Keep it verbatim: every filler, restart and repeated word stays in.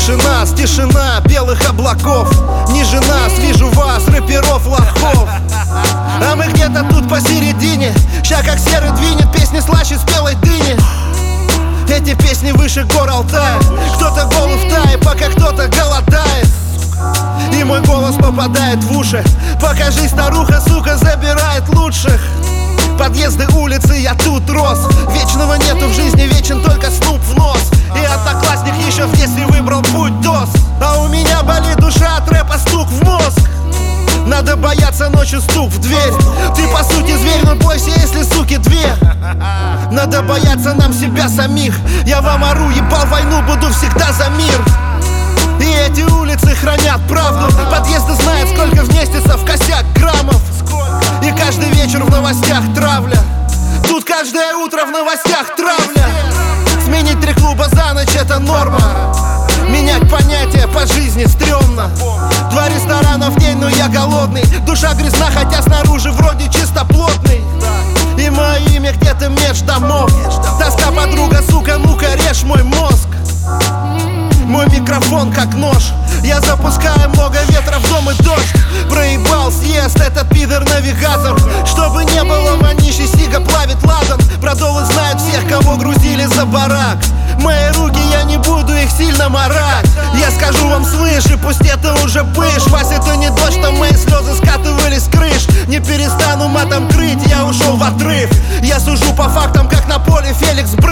Выше нас тишина белых облаков. Ниже нас вижу вас, рэперов, лохов. А мы где-то тут посередине. Ща как серый двинет, песни слаще спелой дыни. Эти песни выше гор Алтая. Кто-то голый в тае, пока кто-то голодает. И мой голос попадает в уши. Покажи, старуха, сука, забирает лучших. Подъезды, улицы, я тут рос. Вечного нету в жизни, вечен только снуп в нос. И одноклассник еще в детстве выбрал путь дос. А у меня болит душа от рэпа, стук в мозг. Надо бояться ночью, стук в дверь. Ты по сути зверь, но бойся, если суки две. Надо бояться нам себя самих. Я вам ору, ебал войну, буду всегда за мир. И эти улицы хранят правду. Подъезды знают, сколько вместится в косяк граммов. И каждый вечер в новостях травля. Тут каждое утро в новостях травля. Сменить три клуба за ночь — это норма. Менять понятия по жизни стрёмно. Два ресторана в день, но я голодный. Душа грязна, хотя снаружи вроде чистоплотный. И мое имя где-то меж домов. Тоска, подруга, сука, ну-ка режь мой мозг. Мой микрофон как нож. Я запускаю много ветра в дом и дождь. Проебал съезд этот пидор-навигатор. Чтобы не было вонищи, сига плавит ладан. Продолы знают всех, кого грузили за барак. Мои руки, я не буду их сильно марать. Я скажу вам, слышь, и пусть это уже пыш. Вась, это не дождь, что мои слезы скатывались с крыш. Не перестану матом крыть, я ушел в отрыв. Я сужу по фактам, как на поле Феликс Бры.